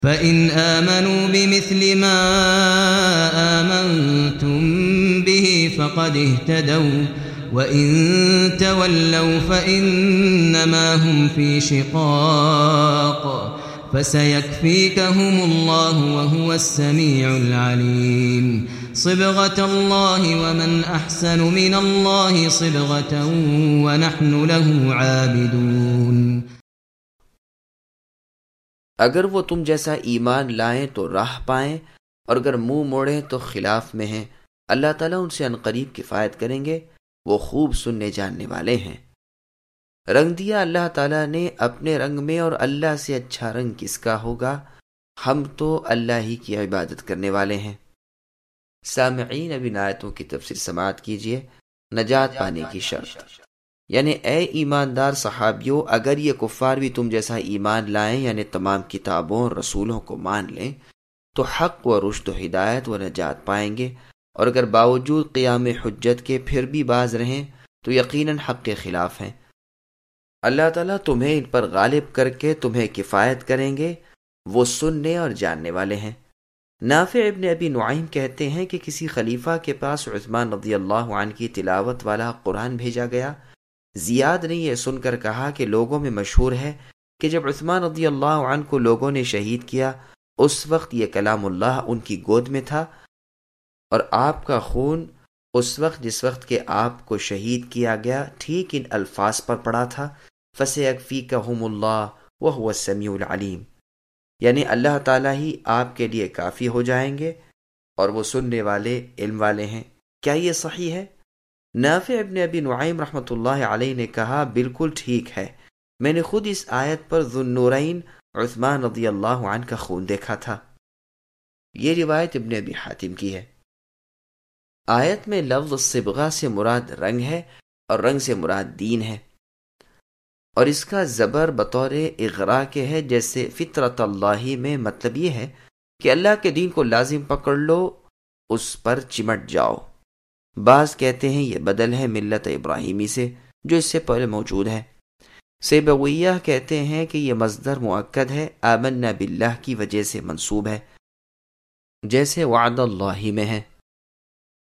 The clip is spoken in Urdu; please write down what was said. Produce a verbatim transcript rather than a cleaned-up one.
فَإِنْ آمَنُوا بِمِثْلِ مَا آمَنْتُمْ بِهِ فَقَدِ اهْتَدَوْا وَإِنْ تَوَلَّوْا فَإِنَّمَا هُمْ فِي شِقَاقٍ فَسَيَكْفِيكَهُمُ اللَّهُ وَهُوَ السَّمِيعُ الْعَلِيمُ صِبْغَةَ اللَّهِ وَمَنْ أَحْسَنُ مِنَ اللَّهِ صِبْغَةً وَنَحْنُ لَهُ عَابِدُونَ۔ اگر وہ تم جیسا ایمان لائیں تو راہ پائیں، اور اگر منہ موڑیں تو خلاف میں ہیں۔ اللہ تعالیٰ ان سے عنقریب کفایت کریں گے، وہ خوب سننے جاننے والے ہیں۔ رنگ دیا اللہ تعالیٰ نے اپنے رنگ میں، اور اللہ سے اچھا رنگ کس کا ہوگا؟ ہم تو اللہ ہی کی عبادت کرنے والے ہیں۔ سامعین، اب ان آیتوں کی تفسیر سماعت کیجیے۔ نجات پانے کی شرط، یعنی اے ایماندار صحابیوں، اگر یہ کفار بھی تم جیسا ایمان لائیں، یعنی تمام کتابوں اور رسولوں کو مان لیں، تو حق و رشد و ہدایت و نجات پائیں گے، اور اگر باوجود قیام حجت کے پھر بھی باز رہیں تو یقیناً حق کے خلاف ہیں۔ اللہ تعالیٰ تمہیں ان پر غالب کر کے تمہیں کفایت کریں گے، وہ سننے اور جاننے والے ہیں۔ نافع ابن ابی نعیم کہتے ہیں کہ کسی خلیفہ کے پاس عثمان رضی اللہ عنہ کی تلاوت والا قرآن بھیجا گیا۔ زیاد نے یہ سن کر کہا کہ لوگوں میں مشہور ہے کہ جب عثمان رضی اللہ عنہ کو لوگوں نے شہید کیا، اس وقت یہ کلام اللہ ان کی گود میں تھا، اور آپ کا خون اس وقت جس وقت کہ آپ کو شہید کیا گیا ٹھیک ان الفاظ پر پڑا تھا، فَسَيَكْفِيكَهُمُ اللَّهُ وَهُوَ السَّمِيعُ الْعَلِيمُ، یعنی اللہ تعالیٰ ہی آپ کے لیے کافی ہو جائیں گے، اور وہ سننے والے علم والے ہیں۔ کیا یہ صحیح ہے؟ نافع ابن ابی نعیم رحمۃ اللہ علیہ نے کہا، بالکل ٹھیک ہے، میں نے خود اس آیت پر ذو النورین عثمان رضی اللہ عنہ کا خون دیکھا تھا۔ یہ روایت ابن ابی حاتم کی ہے۔ آیت میں لفظ صبغہ سے مراد رنگ ہے، اور رنگ سے مراد دین ہے، اور اس کا زبر بطور اغراء کے ہے، جیسے فطرت اللہ میں مطلب یہ ہے کہ اللہ کے دین کو لازم پکڑ لو، اس پر چمٹ جاؤ۔ بعض کہتے ہیں یہ بدل ہے ملت ابراہیمی سے جو اس سے پہلے موجود ہے۔ سیبویہ کہتے ہیں کہ یہ مصدر مؤکد ہے، آمنا باللہ کی وجہ سے منصوب ہے، جیسے وعد اللہ میں ہے۔